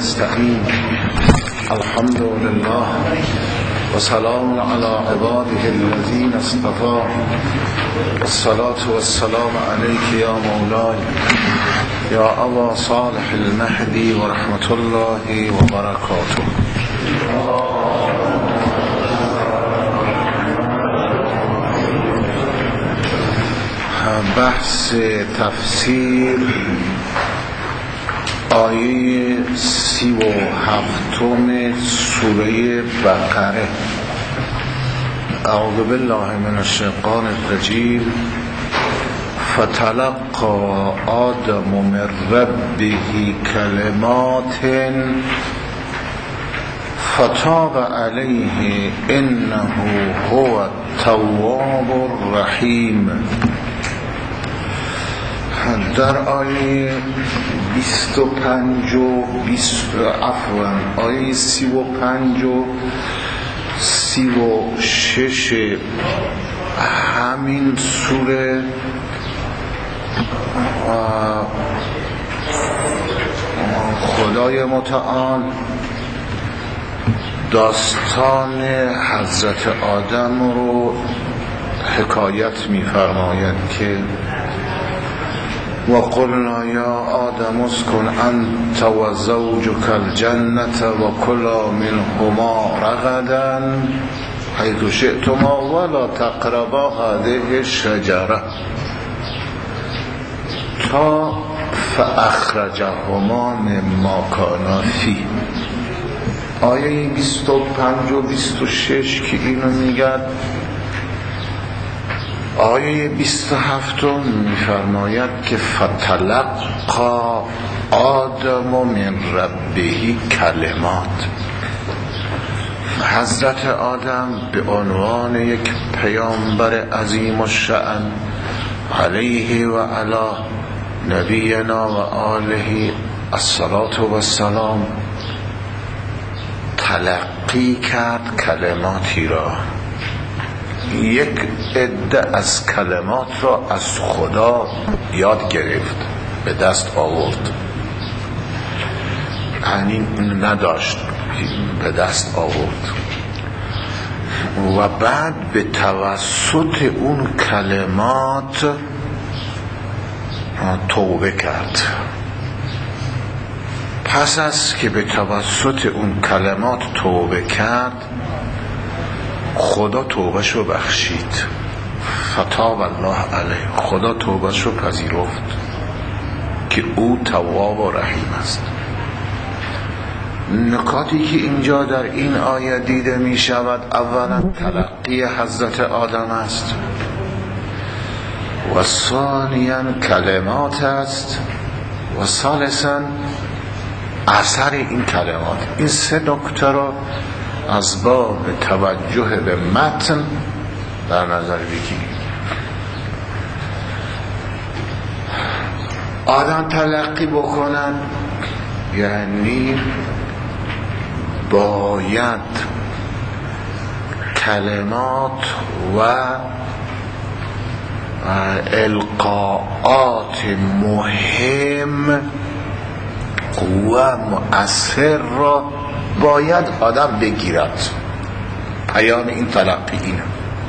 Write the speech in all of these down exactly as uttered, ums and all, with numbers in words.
نستعين الحمد لله وسلام على عباده الذين اصطفى والصلاة والسلام عليك يا مولاي يا أبا صالح المهدي ورحمة الله وبركاته. بحث تفسیر آیه سی و هفتم سوره بقره. اعوذ بالله من الشیطان الرجیم. فتلقى آدم من ربه کلمات فتاب علیه انه هو التواب الرحیم. در آیه بیست و پنج و بیست عفوا آیه سی و پنج و سی و شش همین سوره خدای متعال داستان حضرت آدم رو حکایت می‌فرماید که وقلنا یا آدم اسکن انت و زوجک الجنة و کلا منهما رغدا حیث شئتما ولا تقربا هذه الشجره تا فاخرجهما مما کانا فیه. آیه بیست و پنج و بیست و شش که اینو میگد، آیه بیست و هفت میفرماید که فتلقى آدم من ربه کلمات. حضرت آدم به عنوان یک پیامبر عظیم الشأن علیه و علی نبینا و آله الصلاة و السلام تلقی کرد کلماتی را. یک عده از کلمات را از خدا یاد گرفت، به دست آورد، یعنی نداشت، به دست آورد و بعد به توسط اون کلمات توبه کرد. پس از که به توسط اون کلمات توبه کرد، خدا توبه شو بخشید. فتاب الله علیه، خدا توبه شو پذیرفت که او تواب و رحیم است. نکاتی که اینجا در این آیه دیده می شود، اولا تلقی حضرت آدم است و ثانیا کلمات است و ثالثا اثر این کلمات. این سه نکته را از باب توجه به متن در نظر بگیریم. آدم تلقی بکنن یعنی باید کلمات و القاءات مهم و مؤثر را باید آدم بگیرد. پیام این تلقی اینه.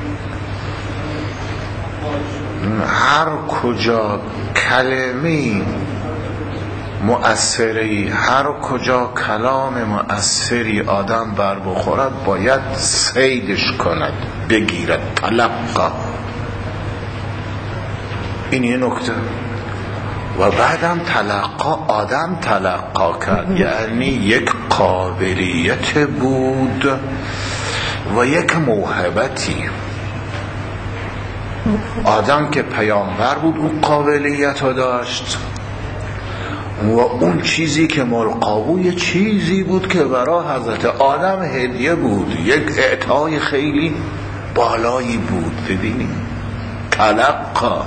هر کجا کلمه مؤثری، هر کجا کلام مؤثری آدم بر بخورد، باید صیدش کند، بگیرد. تلقا، این یه نکته. و بعدم تلقا، آدم تلقا کرد، یعنی یک قابلیت بود و یک موهبتی. آدم که پیامبر بود اون قابلیت رو داشت و اون چیزی که ملقا بود یه چیزی بود که برای حضرت آدم هدیه بود، یک اعطای خیلی بالایی بود. ببینید تلقا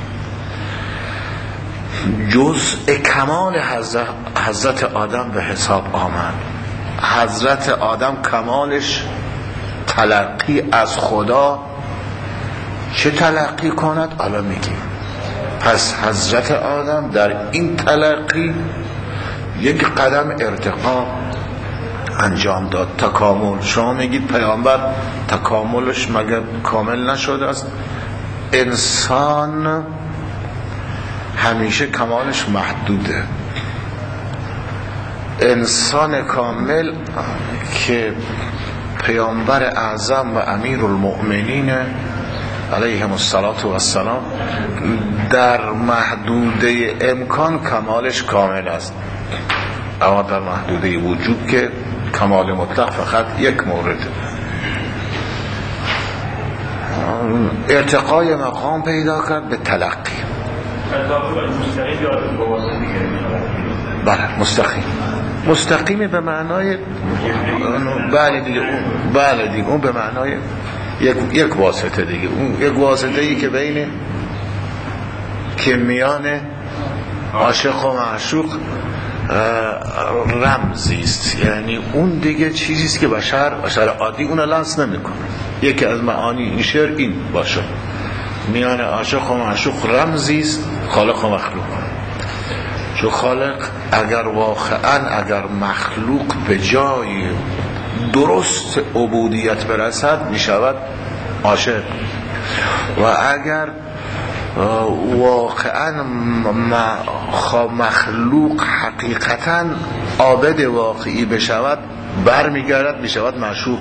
جزء کمال حضرت, حضرت آدم به حساب آمد. حضرت آدم کمالش تلقی از خدا. چه تلقی کند؟ الان میگیم. پس حضرت آدم در این تلقی یک قدم ارتقا انجام داد، تکامل. شما میگید پیامبر تکاملش مگر کامل نشده است؟ انسان همیشه کمالش محدوده. انسان کامل که پیامبر اعظم و امیر المؤمنین علیهم السلام در محدوده امکان کمالش کامل است، اما در محدوده وجود که کمال مطلق فقط یک مورد، ارتقای مقام پیدا کرد به تلقی. بله مستقیم، مستقیم به معنای بله دیگه، بله دیگه اون به معنای یک یک واسطه دیگه، اون یک واسطه ای که بین که میان عاشق و معشوق رمزی است، یعنی اون دیگه چیزی است که بشر بشر عادی اون لمس نمیکنه. یکی از معانی این شعر این باشه، میان عاشق و معشوق رمزی است، خالق و مخلوق. چون خالق اگر واقعا اگر مخلوق به جای درست عبودیت برسد می شود عاشق، و اگر واقعا مخلوق حقیقتا عابد واقعی بشود برمیگردد می شود معشوق.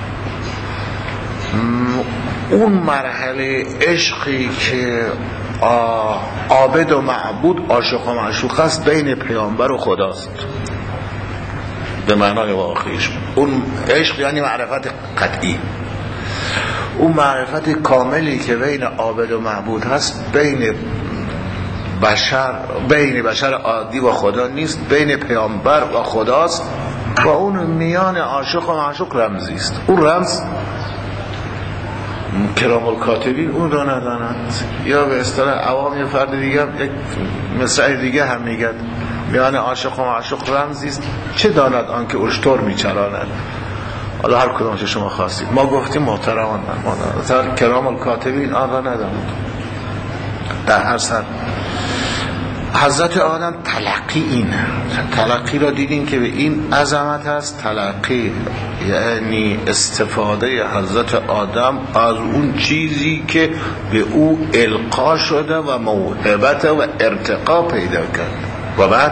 اون مرحله عشقی که عابد و معبود عاشق و معشوق است بین پیامبر و خداست به معنای واقعیش. اون عشق یعنی معرفت قطعی، اون معرفت کاملی که بین عابد و معبود هست بین بشر بین بشر عادی و خدا نیست، بین پیامبر و خداست، و اون میان عاشق و معشوق رمزی است. اون رمز کرام الکاتبین اون را ندانند، یا به اصطلاح عوام یه فرد دیگه یک مثل دیگه هم میگد میان عاشق و معشوق رمزی است، چه داند آن که اشتر میچراند. حالا هر کدوم چه شما خواستید، ما گفتیم محترمان من کرام الکاتبین آن را ندانند. در هر سر حضرت آدم تلقی اینه، تلقی را دیدین که به این عظمت است. تلقی یعنی استفاده حضرت آدم از اون چیزی که به او القا شده و موهبت و ارتقا پیدا کرد. و بعد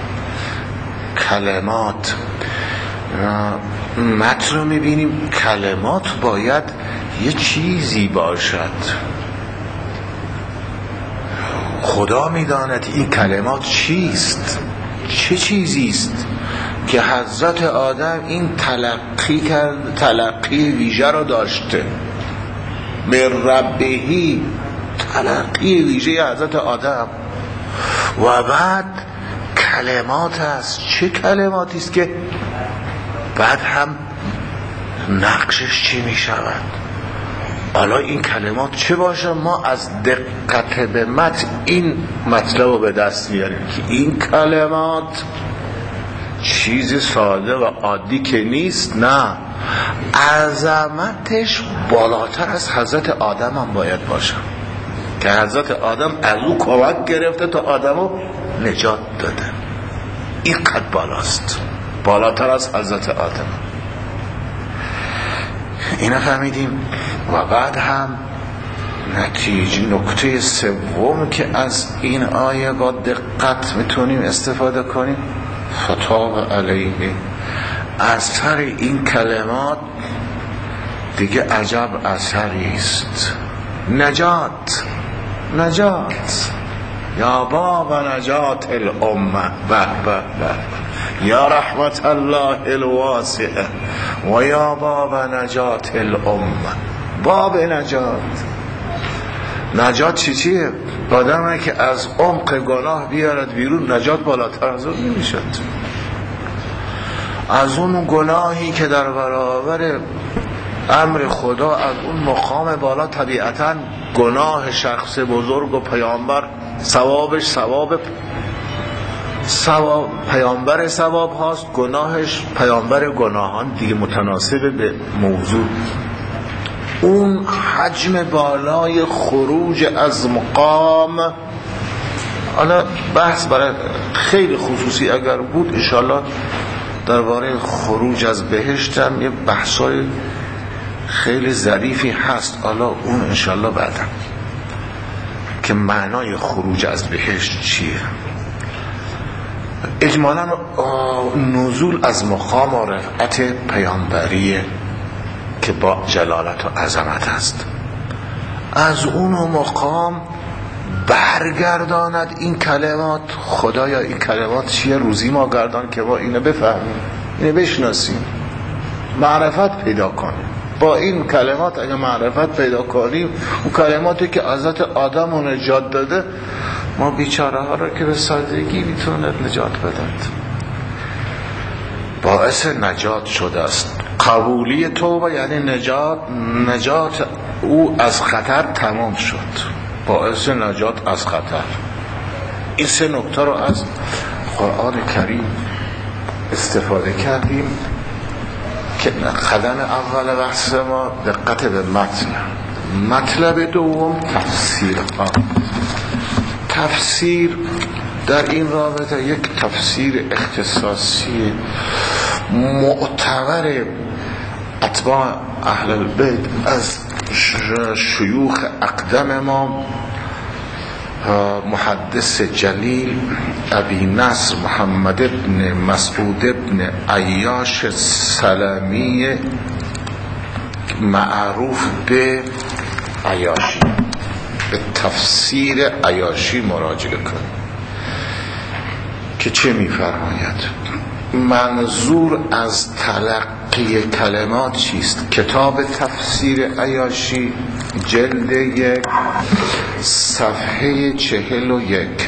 کلمات، متن رو میبینیم کلمات باید یه چیزی باشد، خدا میداند این کلمات چیست، چه چیزی است که حضرت آدم این تلقی کرد، تلقی ویژه را داشته به ربهی، تلقی ویژه حضرت آدم. و بعد کلمات است، چه کلماتی است که بعد هم نقشش چی می شود. حالا این کلمات چه باشه؟ ما از دقت به متن این مطلب رو به دست میاریم که این کلمات چیز ساده و عادی که نیست، نه، عظمتش بالاتر از حضرت آدم هم باید باشه که حضرت آدم از او کمک گرفته تا آدم رو نجات داده. این قد بالاست، بالاتر از حضرت آدم. اینا فهمیدیم. و بعد هم نتیجه نکته سوم که از این آیه با دقت میتونیم استفاده کنیم، خطاب علیه، اثر این کلمات دیگه عجب اثری است. نجات، نجات، یا باب نجات الامه، به به به، یا رحمت الله الواسعه، و یا باب نجات الامه، باب نجات. نجات چی چیه؟ آدمه که از عمق گناه بیارد بیرون، نجات بالاتر از اون نمیشد. از اون گناهی که در برابر امر خدا، از اون مقام بالا، طبیعتا گناه شخص بزرگ و پیامبر ثوابش ثواب ثواب پیامبر ثواب هاست، گناهش پیامبر گناهان دیگه، متناسب به موضوع. اون حجم بالای خروج از مقام حالا بحث برای خیلی خصوصی اگر بود انشالله درباره خروج از بهشت هم یه بحثای خیلی ظریفی هست، حالا اون انشالله بعدم که معنای خروج از بهشت چیه. اجمالا نزول از مقام و رفعت پیامبریه که با جلالت و عظمت است، از اون مقام برگرداند این کلمات. خدایا این کلمات چیه؟ روزی ما گردان که ما اینو بفهمیم، اینو بشناسیم، معرفت پیدا کنیم. با این کلمات اگه معرفت پیدا کنیم، اون کلماتی که حضرت آدم رو نجات داده، ما بیچاره ها را که به سادگی میتونه نجات بدند، باعث نجات شده است. قبولی توبه یعنی نجات، نجات او از خطر تمام شد، باعث نجات از خطر. این سه نکته رو از قرآن کریم استفاده کردیم که قدم اول بحث ما دقت به متن. مطلب دوم تفسیر ها. تفسیر در این رابطه یک تفسیر اختصاصی معتبر اتباع اهل البیت از شیوخ اقدم ما محدث جلیل ابی نصر محمد ابن مسعود ابن عیاش سلمی معروف به عیاشی، به تفسیر عیاشی مراجعه کنیم که چه می‌فرماید. منظور از تلقی کلمات چیست؟ کتاب تفسیر عیاشی جلد یک صفحه چهل و یک.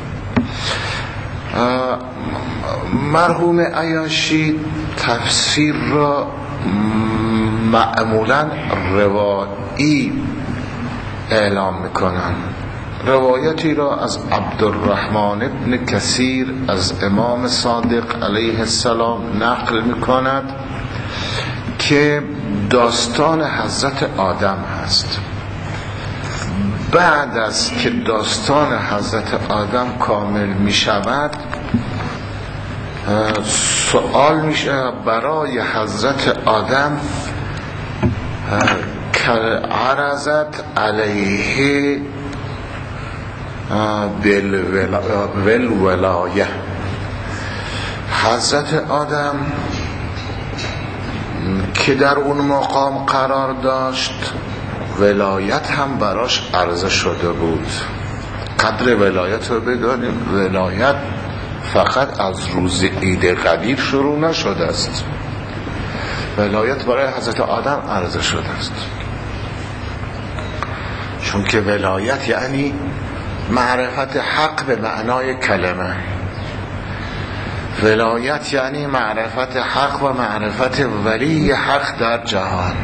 مرحوم عیاشی تفسیر را معمولا روایی اعلام میکنن. روایتی را از عبدالرحمن ابن کثیر از امام صادق علیه السلام نقل میکند که داستان حضرت آدم هست. بعد از که داستان حضرت آدم کامل می شود، سوال می شود برای حضرت آدم که عرضت علیه بالولایه. حضرت آدم که در اون مقام قرار داشت، ولایت هم براش عرضه شده بود. قدر ولایت رو بدانیم، ولایت فقط از روز عید قدیر شروع نشده است، ولایت برای حضرت آدم عرضه شده است. چون که ولایت یعنی معرفت حق به معنای کلمه، ولایت یعنی معرفت حق و معرفت ولی حق در جهان،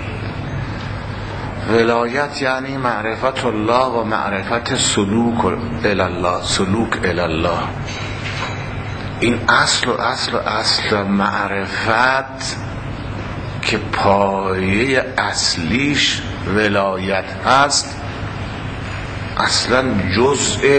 ولایت یعنی معرفت الله و معرفت سلوک الله، سلوک الله. این اصل و اصل و اصل معرفت که پایه اصلیش ولایت هست، اصلا جزء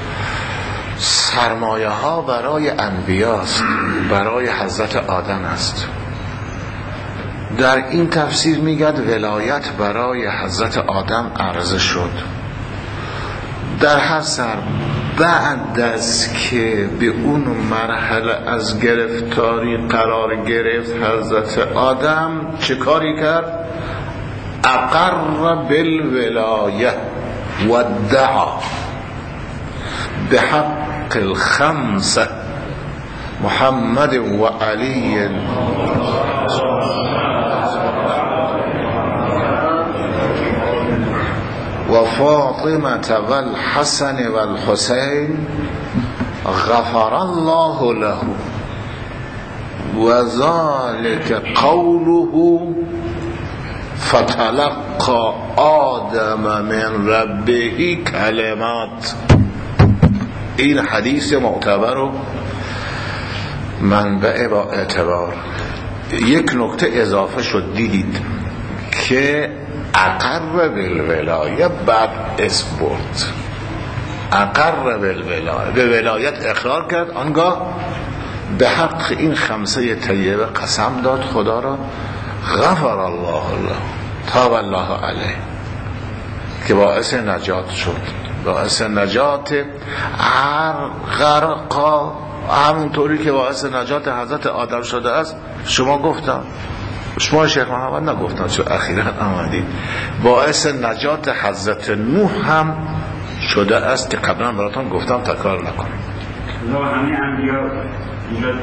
سرمایه ها برای انبیاست، برای حضرت آدم است. در این تفسیر میگد ولایت برای حضرت آدم عرضه شد. در هر سر بعد از که به اون مرحله از گرفتاری قرار گرفت، حضرت آدم چه کاری کرد؟ اقر بالولایه و دعا به حق الخمسه محمد و علی و فاطمه و الحسن و الحسین غفر الله له و ذلك قوله فتلقى آدم من ربه کلمات. این حدیث معتبر و منبع با اعتبار. یک نکته اضافه شد، دیدید که اقر بالولایه بعد اسم برد. اقر بالولایت، به ولایت اقرار کرد، آنگاه به حق این خمسه طیبه قسم داد خدا را غفر الله الله تاب الله علیه، که باعث نجات شد، باعث نجات غرقا، همونطوری که باعث نجات حضرت آدم شده است. شما گفتم، شما شیخ محمد نگفتن چون اخیراً آمدید، باعث نجات حضرت نوح هم شده است که قبلا براتون گفتم، تکرار نکنم. همه انبیا اینجا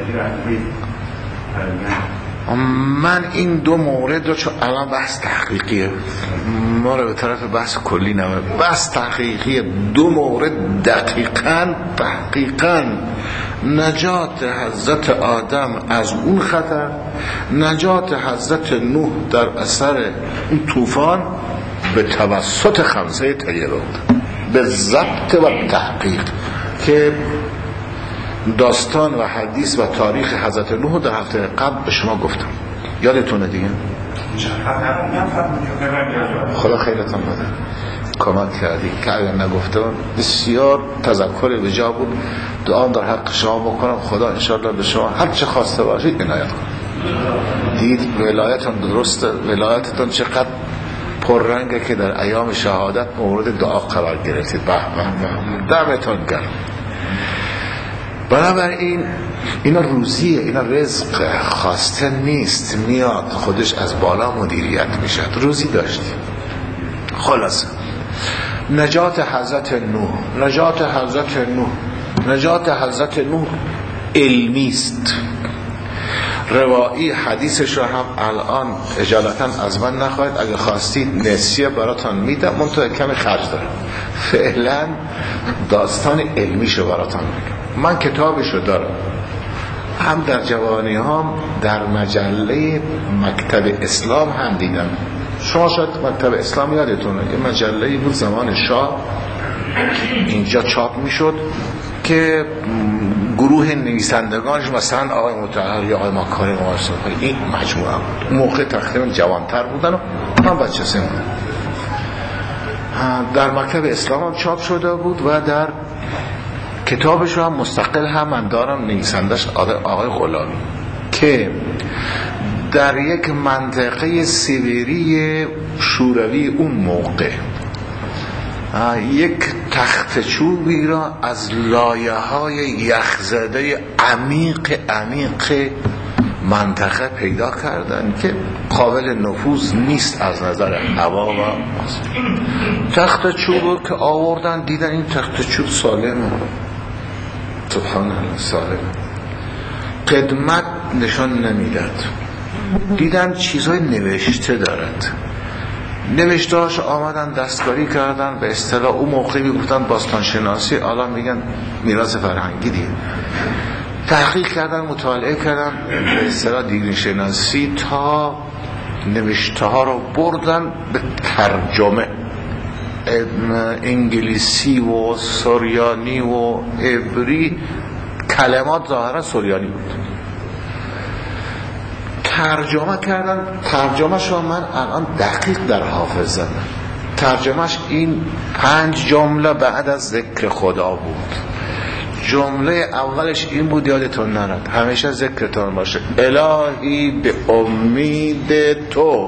من این دو مورد رو، چون الان بحث تحقیقیه، ما رو به طرف بحث کلی نمه، بحث تحقیقیه، دو مورد دقیقاً تحقیقاً نجات حضرت آدم از اون خطر، نجات حضرت نوح در اثر اون طوفان به توسط خمسه طیبه بود، به ضبط و تحقیق، که داستان و حدیث و تاریخ حضرت نوح در هفته قبل به شما گفتم، یادتونه دیگه؟ خدا خیرتون بده، کمک کردی که اگر نگفتم بسیار تذکر به جا بود. دعا در حق شما بکنم خدا انشاءالله به شما هر چه خواسته باشید عنایت کنم. دید ولایتتون درسته، ولایتتون چقدر پررنگه که در ایام شهادت مورد دعا قرار گرفتید. به به دمتون گرم. بنابراین اینا روزیه، اینا رزق خواسته نیست، میاد خودش از بالا مدیریت میشه. روزی داشتیم. خلاص نجات حضرت نوح، نجات حضرت نوح نجات حضرت نوح علمی است. روایی حدیثش رو هم الان اجالتا از من نخواهید، اگه خواستید نسیه براتون میدم، منطقه کمی خرج دارم. فعلا داستان علمیش رو براتون میگم. من کتابش رو دارم، هم در جوانی هم در مجله مکتب اسلام هم دیدم. شما شاید مکتب اسلام یادتونه، یه مجله بود زمان شاه اینجا چاپ میشد که گروه نویسندگانش مثلا آقای مطهری یا آقای مکاری مارسل این مجموعه بود. موقع تقریبا جوانتر بودن و من بچه سن بودم. در مکتب اسلام هم چاپ شده بود و در کتابش رو هم مستقل هم من دارم، نویسندش آقای غلامی، که در یک منطقه سیبری شوروی اون موقع یک تخت چوبی را از لایه های یخزده عمیق عمیق منطقه پیدا کردن که قابل نفوذ نیست از نظر هوا و تخت چوب که آوردن، دیدن این تخت چوب سالم، سبحان الله سالم، قدمت نشان نمیداد، دیدن چیزهای نوشته دارد، نوشتهاش آمدن دستکاری کردن، به اصطلاح اون موقعی گفتن باستانشناسی، الان میگن میراث فرهنگی دیگه. تحقیق کردن، مطالعه کردن، به اصطلاح دیرشناسی، تا نوشته ها رو بردن به ترجمه انگلیسی و سریانی و عبری. کلمات ظاهرا سریانی بود، ترجمه کردن. ترجمهش رو من الان دقیق در حافظم. ترجمهش این پنج جمله بعد از ذکر خدا بود. جمله اولش این بود، یادتون نرد، همیشه ذکرتون باشه، الهی به امید تو،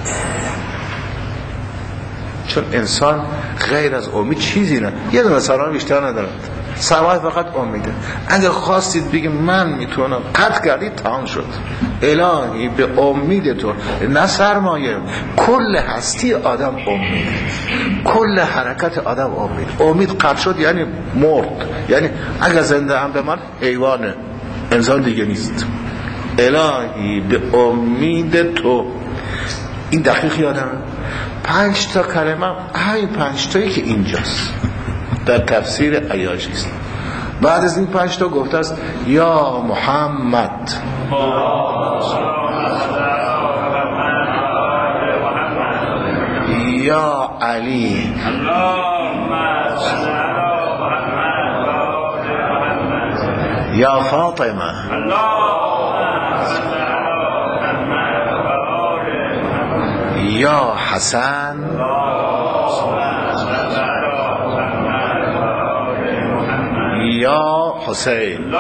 چون انسان غیر از امید چیزی نه، یه دونه سرمایه بیشتر ندارد، سرمایه فقط امیده. اگر خواستید بگید من میتونم، قطع کردید تمام شد. الهی به امید تو، نه سرمایه، کل هستی آدم امید، کل حرکت آدم امید. امید قطع شد یعنی مرد، یعنی اگر زنده هم به من حیوانه، انسان دیگه نیست. الهی به امید تو، این دقیق یادم. پنج تا کلمه، همین پنج تایی که اینجاست در تفسیر عیاشی است. بعد از این پنج تا گفته است یا محمد، یا علی، یا فاطمه، یا حسن، یا حسین.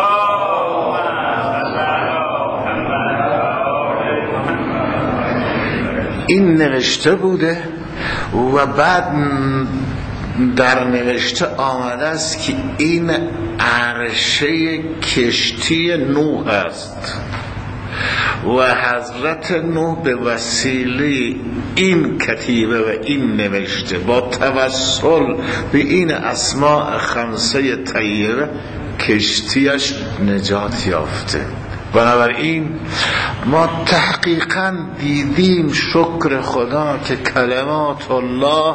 این نوشته بوده و بعد در نوشته آمده است که این عرشه کشتی نوح است و حضرت نوح به وسیله این کتیبه و این نوشته با توسل به این اسماء خمسه طیبه کشتیش نجات یافته. بنابراین ما تحقیقا دیدیم شکر خدا که کلمات الله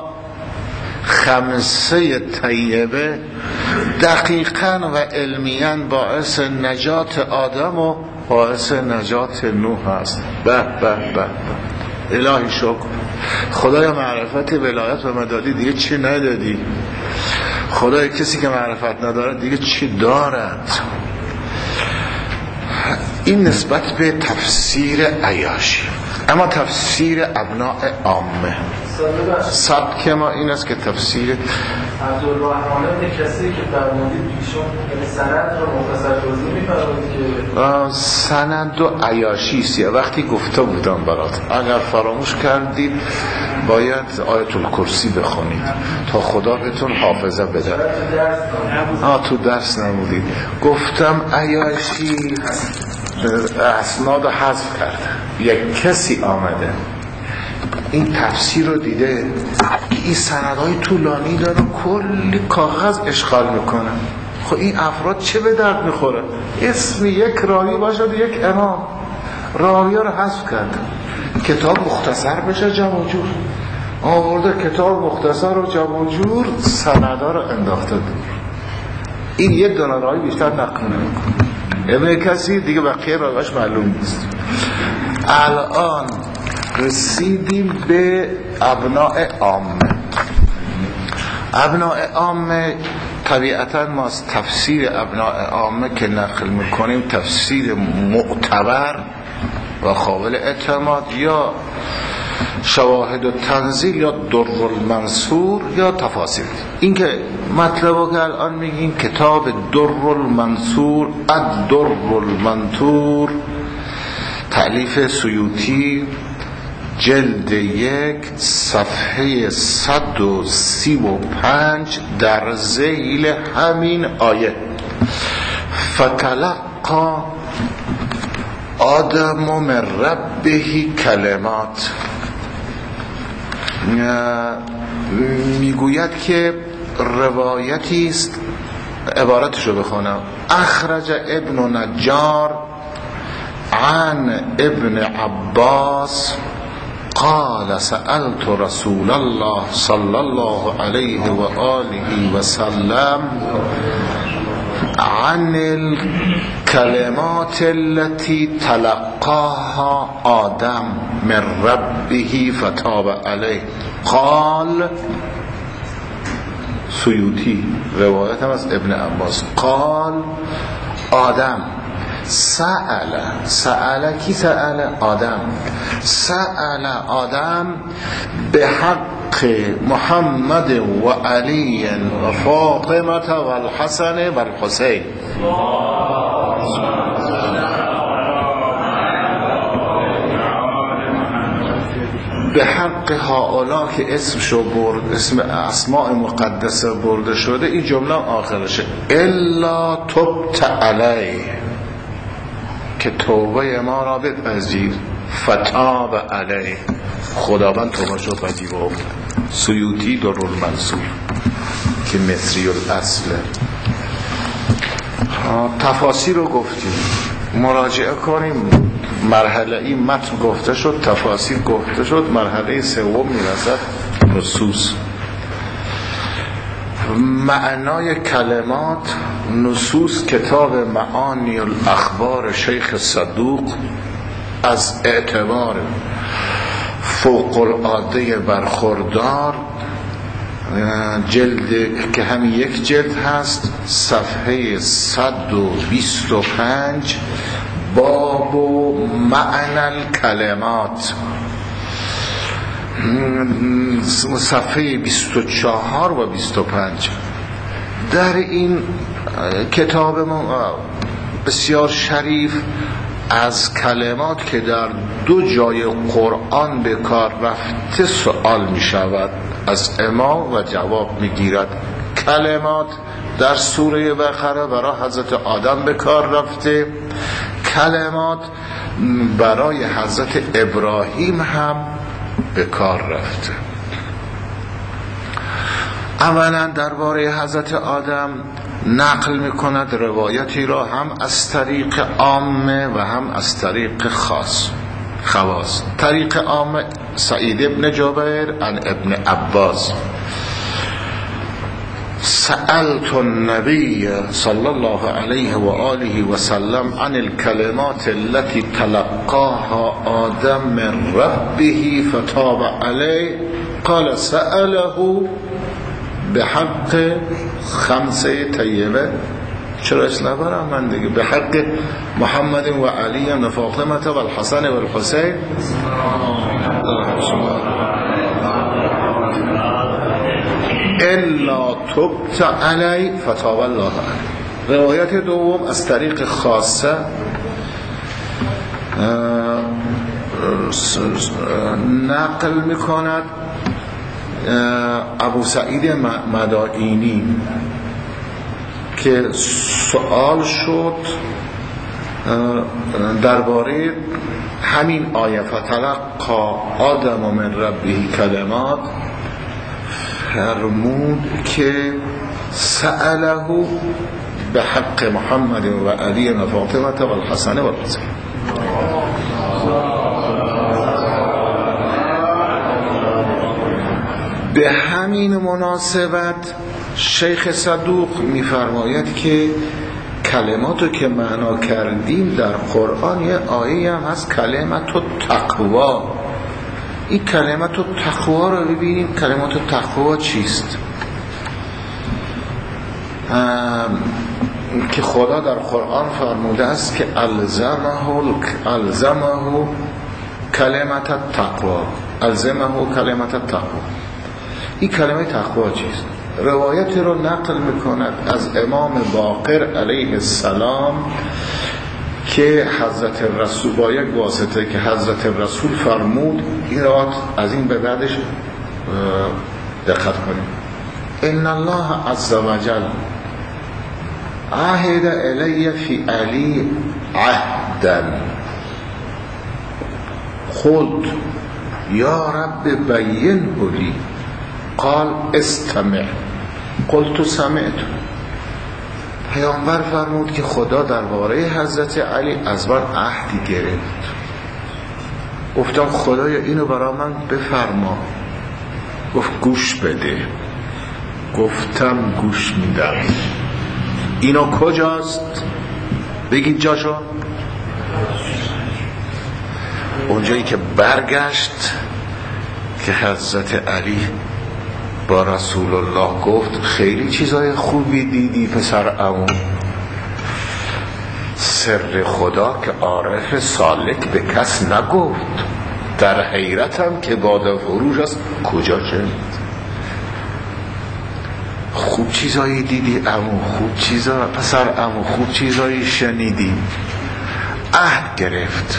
خمسه طیبه دقیقا و علمیا باعث نجات آدم و باعث نجات نوح است. به به به الهی شکر. خدای معرفت ولایت و مدادی دیگه چی ندادی؟ خدای کسی که معرفت ندارد دیگه چی دارد؟ این نسبت به تفسیر عیاشی. اما تفسیر ابناء عامه سبک ما این است که تفسیر عبدالرحمن کسی که فرمودید ایشون یعنی سند رو مختصر توضیح می‌فرمایید که سند و عیاشی است. وقتی گفته بودم برات اگر فراموش کردید باید آیت الکرسی بخونید تا خدا بهتون حافظه بده. آه تو درس نمودید. گفتم عیاشی اسناد حذف کرده. یک کسی آمده این تفسیر رو دیده این سندهای طولانی داره کلی کاغذ اشغال میکنه. خب این افراد چه به درد میخوره؟ اسم یک راوی باشد یک امام، راوی رو حذف کرده کتاب مختصر بشه جمع و جور آورده کتاب مختصر و جمع و جور سندها رو انداخته دور. این یک دونه راوی بیشتر نقل نمیکنه. ابن کسی دیگه بقیه راویش معلوم نیست. الان رسیدیم به ابناء عامه. ابناء عامه طبیعتا ما از تفسیر ابناء عامه که نقل میکنیم تفسیر معتبر و قابل اعتماد یا شواهد و تنزیل یا در المنصور یا تفاسیر. این که مطلبو که الان میگیم کتاب در المنصور الدر المنثور تألیف سیوطی جلد یک صفحه صد و سی و پنج در ذیل همین آیه فتلقا آدم من ربه کلمات میگوید که روایتی است عبارتشو بخونم اخرج ابن نجار عن ابن عباس قال سألت رسول الله صلى الله عليه وآله وسلم عن الكلمات التي تلقاها آدم من ربه فتاب عليه قال سیوطی روایت هم از ابن عباس قال آدم سأل سأل کی سأل آدم سأل آدم به حق محمد و علی و فاطمه و الحسن و الحسین به حق هؤلاء که اسمشو برد اسم اسماء مقدسه برده شده این جمله آخرشه الا تبت علی که توبه ما را بپذیر فتاب علی خداوند توبهشو پذیرفت. سیوطی در المنصور که مصری الاصله. تفاسیر رو گفتیم مراجعه کنیم. مرحله این متن گفته شد تفاسیر گفته شد مرحله سوم میرسد نصوص معنای کلمات. نصوص کتاب معانی الاخبار شیخ صدوق از اعتبار فوق العاده برخوردار جلد که همین یک جلد هست صفحه صد و بیست و پنج باب و معنی الکلمات صفحه بیست و چهار و بیست و پنج در این کتاب بسیار شریف از کلمات که در دو جای قرآن به کار رفته سوال می شود از امام و جواب می گیرد. کلمات در سوره بقره برای حضرت آدم به کار رفته، کلمات برای حضرت ابراهیم هم به کار رفته. اولا درباره حضرت آدم نقل میکند روایتی را هم از طریق عامه و هم از طریق خاص خواص. طریق عامه سعید ابن جبیر عن ابن عباس سألت النبي صلى الله عليه وآله وسلم عن الكلمات التي تلقاها آدم من ربه فتاب عليه قال سأله بحق خمسه طیبه. چرا اسم برام من دیگه به حق محمد و علی و فاطمه و الحسن و الحسین الا تبت علی فتاب الله علی. روایت دوم از طریق خاصه نقل میکند ابو سعید مدائینی که سوال شد درباره همین آیه فتلقا آدم من ربه کلمات، فرمود که سأله به حق محمد و علی و فاطمه و الحسن و الحسین. به همین مناسبت شیخ صدوق می‌فرماید که کلماتو که معنا کردیم در قرآن یه آیه هم هست کلمات تقوا. این کلمات تقوا رو ببینیم. کلمات تقوا چیست؟ که خدا در قرآن فرموده است که الزمه الزمه کلمات تقوا الزمه کلمات تقوا. این کلمه تقوا چیست؟ روایت رو نقل میکند از امام باقر علیه السلام که حضرت رسول با یک واسطه که حضرت رسول فرمود. این روایت از این به بعدش دقت کنیم. ان الله عز وجل عهد الی فی علی عهدا قلت یا رب بینه لی قال استمع قلت سمعت. پیامبر فرمود که خدا درباره حضرت علی از من عهدی گرفت. گفتم خدایا اینو برای من بفرما. گفت گوش بده. گفتم گوش میدم. اینو کجاست؟ بگید جاشو. اونجایی که برگشت که حضرت علی با رسول الله گفت خیلی چیزای خوبی دیدی پسر عمو. سر خدا که عارف سالک به کس نگفت. در حیرتم که باد فروش است کجا شد. خوب چیزایی دیدی عمو، خوب چیزا پسر عمو، خوب چیزایی شنیدی. عهد گرفت.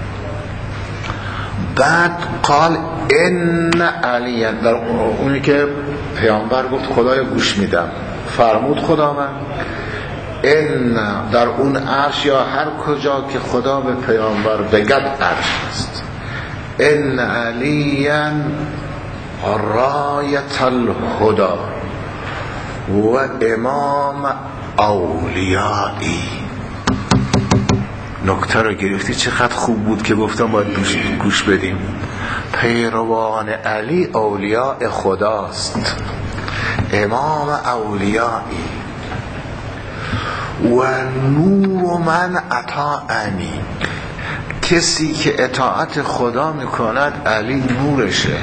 بعد قال ان علی، در اونی که پیامبر گفت خدایا گوش میدم، فرمود خداوند ان در اون عرش یا هر کجا که خدا به پیامبر بگد عرش است. ان علیا رایت الهدى و امام اولیایی. نکته رو گرفتی؟ چقدر خوب بود که گفتم باید گوش بدیم. پیروان علی اولیاء خداست، امام اولیایی. و نور من اطاعنی، کسی که اطاعت خدا میکند علی نورشه.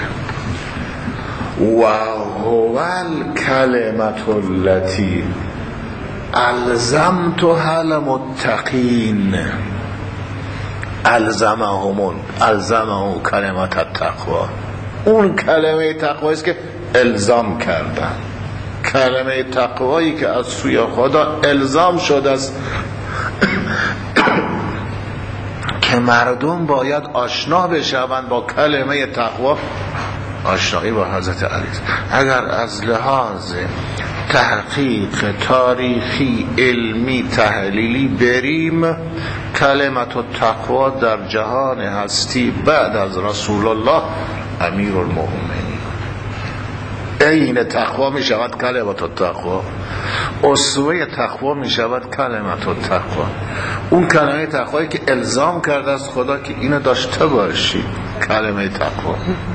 و هو الکلمة التي الزمتها المتقین. الزمهم الزمه کلمت التقوا. اون کلمه تقوا است که الزام کردن. کلمه تقوایی که از سوی خدا الزام شده است که مردم باید آشنا بشوند با کلمه تقوا، آشنایی با حضرت علی. اگر از لحاظ تحقیق تاریخی علمی تحلیلی بریم، کلمت التقوا در جهان هستی بعد از رسول الله امیر المؤمنین. عین تقوا می شود کلمت التقوا، اسوه تقوا می شود کلمت التقوا. اون کلمه تقوایی که الزام کرده است خدا که اینو داشته باشی، کلمه تقوا.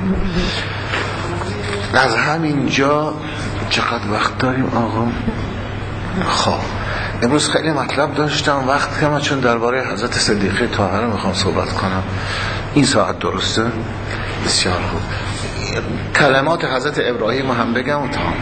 از همینجا چقدر وقت داریم آقا؟ خب امروز خیلی مطلب داشتم، وقت کمه، چون درباره حضرت صدیقه طاهره میخوام صحبت کنم. این ساعت درسته؟ بسیار خوب. کلمات حضرت ابراهیم هم بگم و تمام.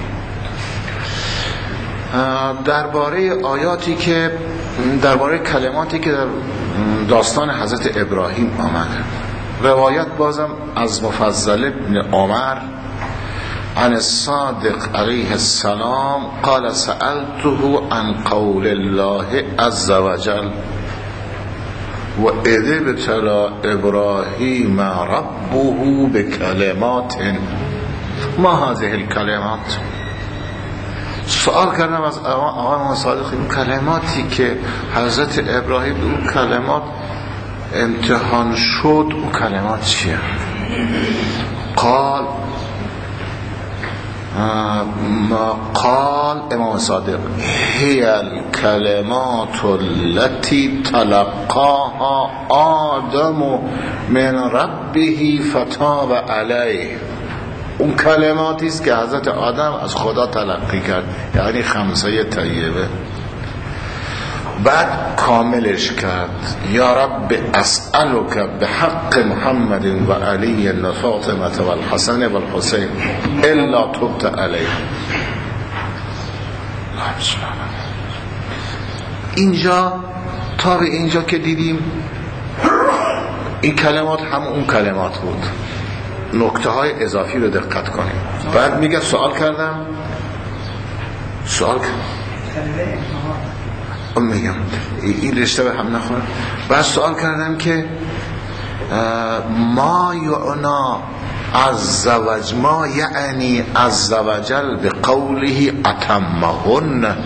درباره آیاتی که درباره کلماتی که در داستان حضرت ابراهیم آمده، روایت بازم از مفضل ابن عمر عن الصادق علیه السلام قال سألته عن قول الله عز وجل و اذ ابتلی ابراهیم ربه بکلمات ما هذه الکلمات. سوال کردم از آقای صادق این کلماتی که حضرت ابراهیم اون کلمات امتحان شد، اون کلمات چیه؟ قال ما قال امام صادق هي الكلمات التي تلقاها آدم من ربه فتاب علیه. اون کلماتی است که حضرت آدم از خدا تلقی کرد، یعنی خمسه طیبه. بعد کاملش کرد یا رب اسألک بحق محمد و علی و فاطمه و الحسن و الحسین الا تبت علیه. اینجا تا به اینجا که دیدیم این کلمات هم اون کلمات بود. نکته های اضافی رو دقت کنیم. بعد میگه سوال کردم سوال میگم این رشته به هم نخوره. بعد سوال کردم که ما یعنا عز وجل ما یعنی عز وجل بقوله اتمهن،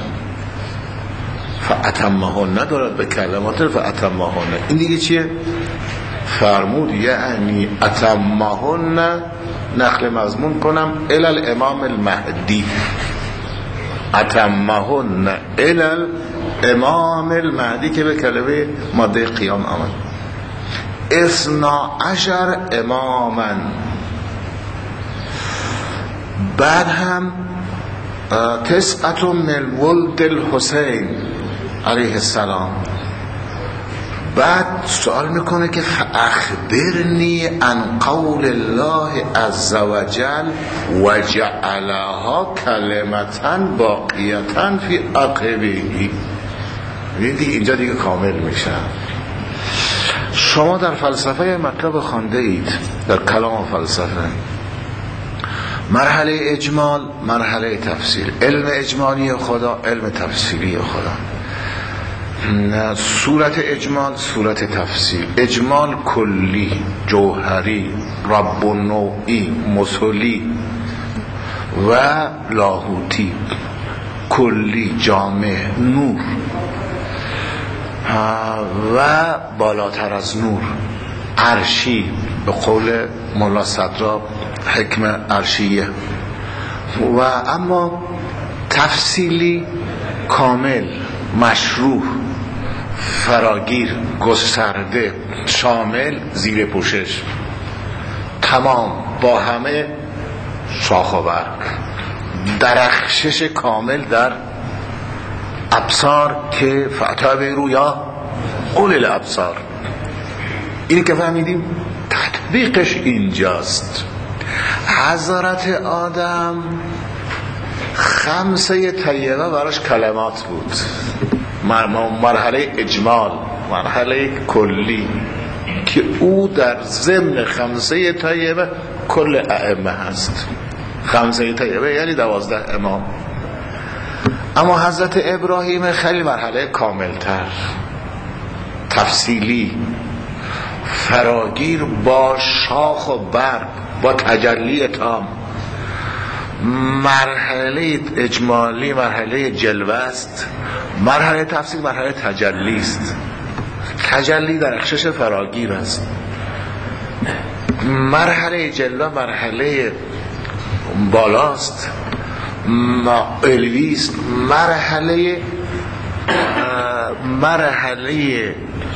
فاتمهن ندارد به کلمات فاتمهن. این دیگه چیه؟ فرمود یعنی اتمهن، نقل مضمون کنم الی الامام المهدی، اتمهن الی الامام المهدی که به کلمه ماده قیام آمد. اثنا عشر اماما. بعد هم تسعت من ولد الحسین علیه السلام. بعد سوال میکنه که فاخبرنی عن قول الله عز وجل و جعلها کلمتا باقیتا فی عقبه. دیگه اینجا دیگه کامل میشه. شما در فلسفه مطلب خوانده اید، در کلام فلسفه مرحله اجمال، مرحله تفصیل، علم اجمالی خدا، علم تفصیلی خدا، صورت اجمال، صورت تفصیل. اجمال کلی، جوهری، رب النوعی، مسلی و لاهوتی، کلی، جامع، نور و بالاتر از نور عرشی، به قول مولا صدرا حکم عرشیه. و اما تفصیلی کامل، مشروع، فراگیر، گسترده، شامل، زیر پوشش، تمام، با همه شاخ و برگ، درخشش کامل در ابصار که فعتابه رویا اول الابصار. اینی که فهمیدیم تطبیقش اینجاست. حضرت آدم خمسه طیبه براش کلمات بود، مرحله اجمال، مرحله کلی که او در ضمن خمسه طیبه کل ائمه هست. خمسه طیبه یعنی دوازده امام. اما حضرت ابراهیم خیلی مرحله کاملتر، تفصیلی، فراگیر، با شاخ و برگ، با تجلی تام. مرحله اجمالی مرحله جلوه است، مرحله تفصیل مرحله تجلی است. تجلی در اخشش فراگیر است، مرحله جلوه مرحله بالاست، علوی است. مرحله مرحله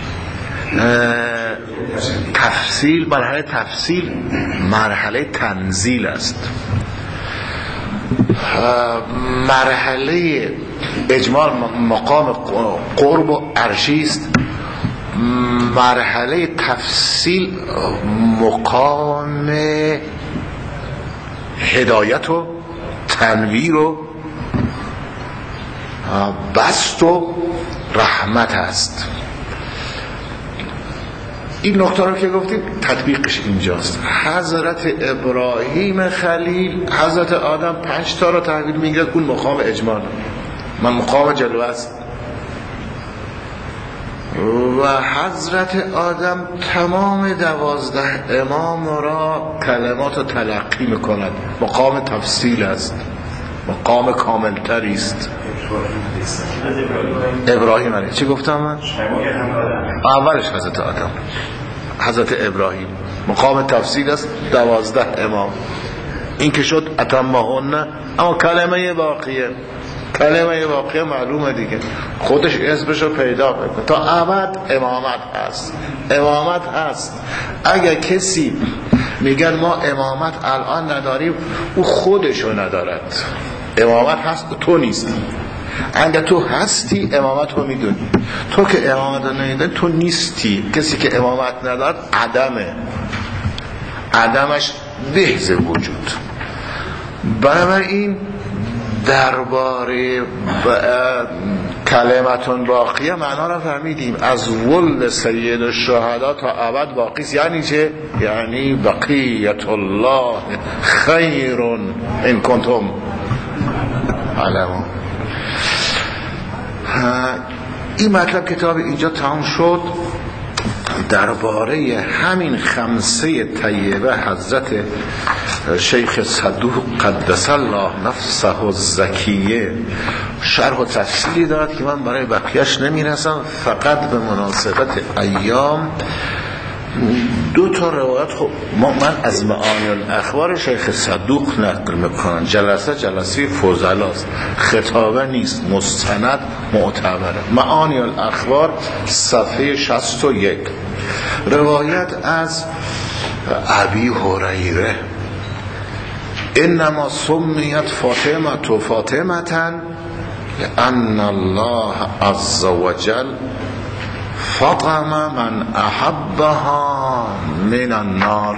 تفصیل مرحله تفصیل مرحله تنزیل است. مرحله اجمال مقام قرب و عرشی است. مرحله تفصیل مقام هدایت و تنویر و بسط و رحمت است. این نقطه رو که گفتیم تطبیقش اینجاست. حضرت ابراهیم خلیل حضرت آدم پنج تا رو تحویل میگیرد، اون مقام اجمال، من مقام جلوه است. و حضرت آدم تمام دوازده امام را کلمات رو تلقی میکند، مقام تفصیل است، مقام کاملتری است. ابراهیم علیه چی گفتم من؟ اولش حضرت آدم، حضرت ابراهیم مقام تفصیل است، دوازده امام. این که شد اتمهن، اما کلمه باقیه، کلمه باقیه معلومه دیگه، خودش اسمشو پیدا بکن. تا ابد امامت هست، امامت هست. اگر کسی میگن ما امامت الان نداریم، او خودشو ندارد. امامت هست، تو نیستی. اگر تو هستی امامت رو میدونی. تو که امامت رو نمیدونی تو نیستی. کسی که امامت ندارد عدمه، عدمش بهز وجود. بنابراین درباره کلمتون باقیه معنا رو فهمیدیم. از ولد سید الشهدا تا ابد باقی است. یعنی چه؟ یعنی بقیت الله خیر ان کنتم علمون. این مطلب کتاب اینجا تمام شد. درباره همین خمسه طیبه حضرت شیخ صدوق قدس الله نفسه الزکیه شرح و تفصیلی دارد که من برای بقیهش نمیرسم. فقط به مناسبت ایام دو تا روایت خب من از معانی الاخبار شیخ صدوق نقل میکنم. جلسه جلسه فضلاست، خطابه نیست، مستند معتبره. معانی الاخبار صفحه شصت و یک، روایت از ابی هریره: انما سمیت فاطمه و فاطمه لأن الله عز وجل فطم من احبها من النار.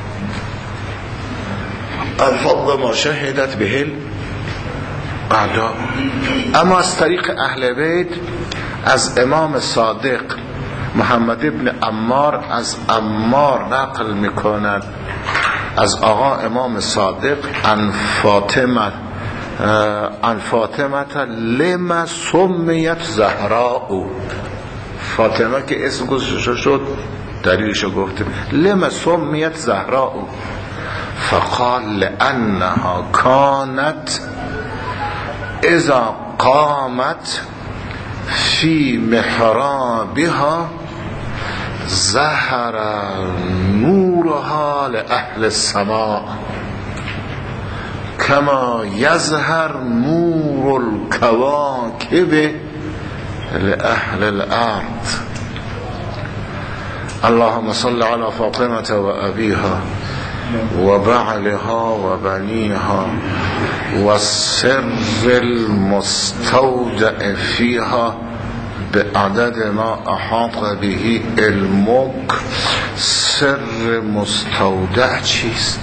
الفضل ما شهدت به الاعداء. اما از طریق اهل بیت از امام صادق محمد ابن عمار از عمار نقل میکند از آقا امام صادق ان فاطمه ان فاطمه لما سمیت زهراء. فاطمه که اسم گذاشته شد دلیلشو گفته. لما سمیت زهراء فقال لانها كانت اذا قامت في محرابها ظهر نورها لأهل السماء كما يظهر نور الكواكب لأهل الأرض. اللهم صل على فاطمة وأبيها وبعلها وبنيها والسر المستودع فيها بعدد ما احاط به علمك. سر مستودع چیست؟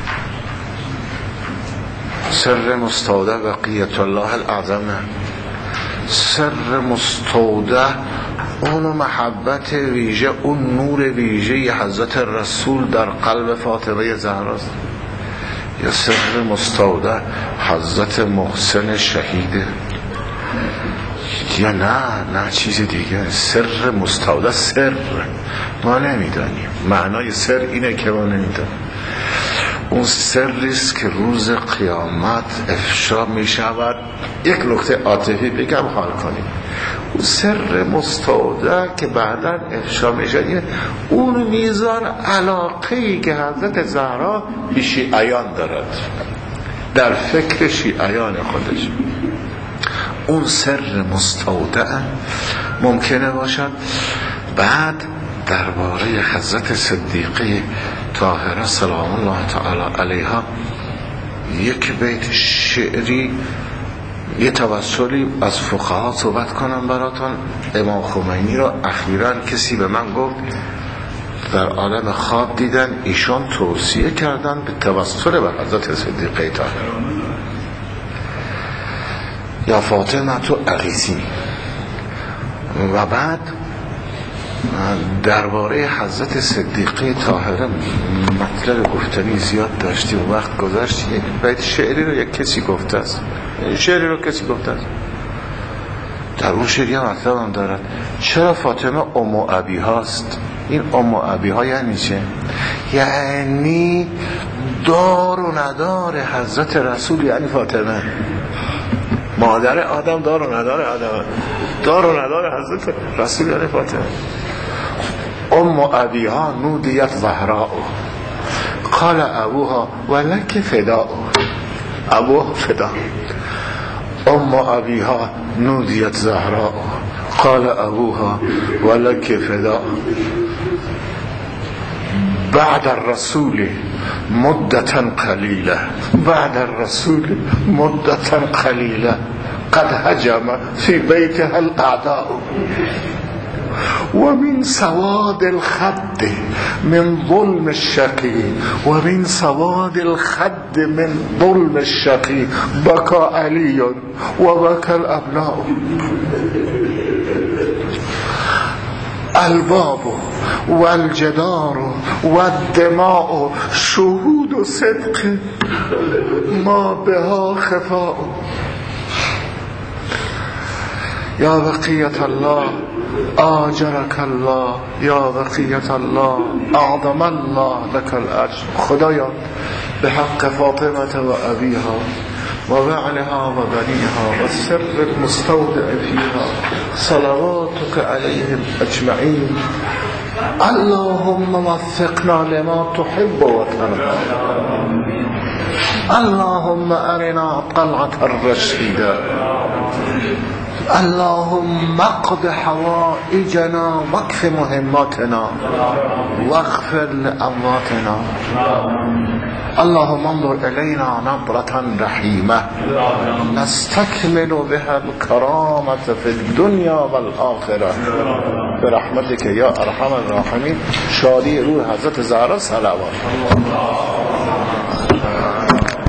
سر مستودع بقیت الله الاعظمه. سر مستودع اون محبت ویژه، اون نور ویژه حضرت رسول در قلب فاطمه زهراست. یا سر مستودع حضرت محسن شهیده. یا نه نه چیز دیگه، سر مستودع، سر ما نمیدانیم. معنای سر اینه که ما نمیدانیم. اون سریست که روز قیامت افشا می شود. یک نکته عاطفی بگم حال کنیم. اون سر مستودع که بعداً افشا می شود، اون میزان علاقه‌ای که حضرت زهرا به شیعیان دارد، در فکر شیعیان خودش، اون سر مستودع ممکنه باشد. بعد درباره حضرت صدیقه طاهره سلام الله تعالی علیها یک بیت شعری، یه توسلی از فقها صحبت کنم براتون. امام خمینی را اخیراً کسی به من گفت در عالم خواب دیدن ایشان توصیه کردن به توسل به حضرت صدیقه طاهره. یا فاطمه تو عقیسی. و بعد درباره حضرت صدیقه طاهره مطلب گفتنی زیاد داشتیم و وقت گذشت. یک بیت شعری رو یک کسی گفته است، شعری رو کسی گفته است، در اون شعری هم مطلب هم دارد. چرا فاطمه ام ابی هاست؟ این ام ابی ها یعنی چه؟ یعنی دار و ندار حضرت رسول، یعنی فاطمه. مادر آدم دار و ندار آدم، دار و ندار حضرت رسول یعنی فاطمه. ام ابیها نودیت زهراء قال ابوها ولک فداء. ابوها فدا. ام ابیها نودیت زهراء قال ابوها ولک فداء. بعد الرسول مدتا قلیله، بعد الرسول مدتا قلیله قد هجم في بيتها الاعداء ومن سواد الخد من ظلم الشقي ومن سواد الخد من ظلم الشقي بكى علي وبكى الأبناء. الباب والجدار والدماء شهود صدق ما بها خفاء. یا بقیت الله آجرک الله، یا بقیت الله اعظم الله لك الاجر. خدایا به حق فاطمه و ابیها و بعلها و بنیها و سر المستودع فیها صلواتك علیهم اجمعین. اللهم وفقنا لما تحب و ترضى. اللهم ارنا طلعة الرشید. اللهم اقض حوائجنا واكف مهماتنا واغفر لأمواتنا. اللهم انظر إلينا نظرة رحيمة نستكمل بها الكرامة في الدنيا والآخرة برحمتك يا أرحم الراحمين. شادی روح حضرت زهرا صلوات.